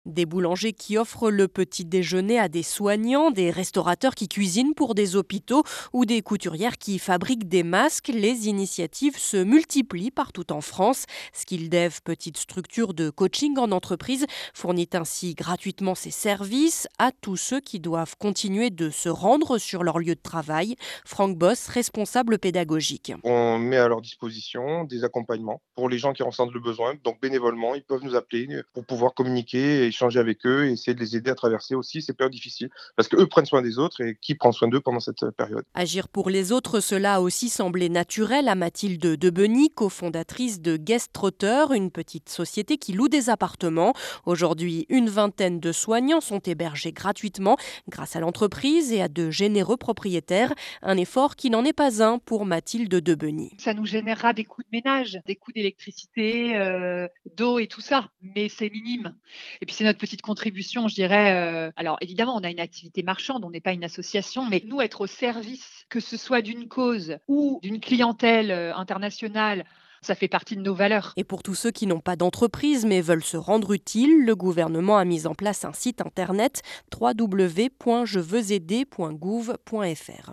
Des boulangers qui offrent le petit déjeuner à des soignants, des restaurateurs qui cuisinent pour des hôpitaux ou des couturières qui fabriquent des masques. Les initiatives se multiplient partout en France. SkillDev, petite structure de coaching en entreprise, fournit ainsi gratuitement ses services à tous ceux qui doivent continuer de se rendre sur leur lieu de travail. Franck Boss, responsable pédagogique. On met à leur disposition des accompagnements pour les gens qui ressentent le besoin. Donc bénévolement, ils peuvent nous appeler pour pouvoir communiquer, échanger avec eux et essayer de les aider à traverser aussi ces périodes difficiles. Parce qu'eux prennent soin des autres et qui prend soin d'eux pendant cette période? Agir pour les autres, cela a aussi semblé naturel à Mathilde Debeny, cofondatrice de Guest Trotter, une petite société qui loue des appartements. Aujourd'hui, une vingtaine de soignants sont hébergés gratuitement grâce à l'entreprise et à de généreux propriétaires. Un effort qui n'en est pas un pour Mathilde Debeny. Ça nous générera des coûts de ménage, des coûts d'électricité, d'eau et tout ça, mais c'est minime. Et puis c'est notre petite contribution, je dirais, alors évidemment, on a une activité marchande, on n'est pas une association, mais nous être au service, que ce soit d'une cause ou d'une clientèle, internationale, ça fait partie de nos valeurs. Et pour tous ceux qui n'ont pas d'entreprise mais veulent se rendre utiles, le gouvernement a mis en place un site internet www.jeveuxaider.gouv.fr.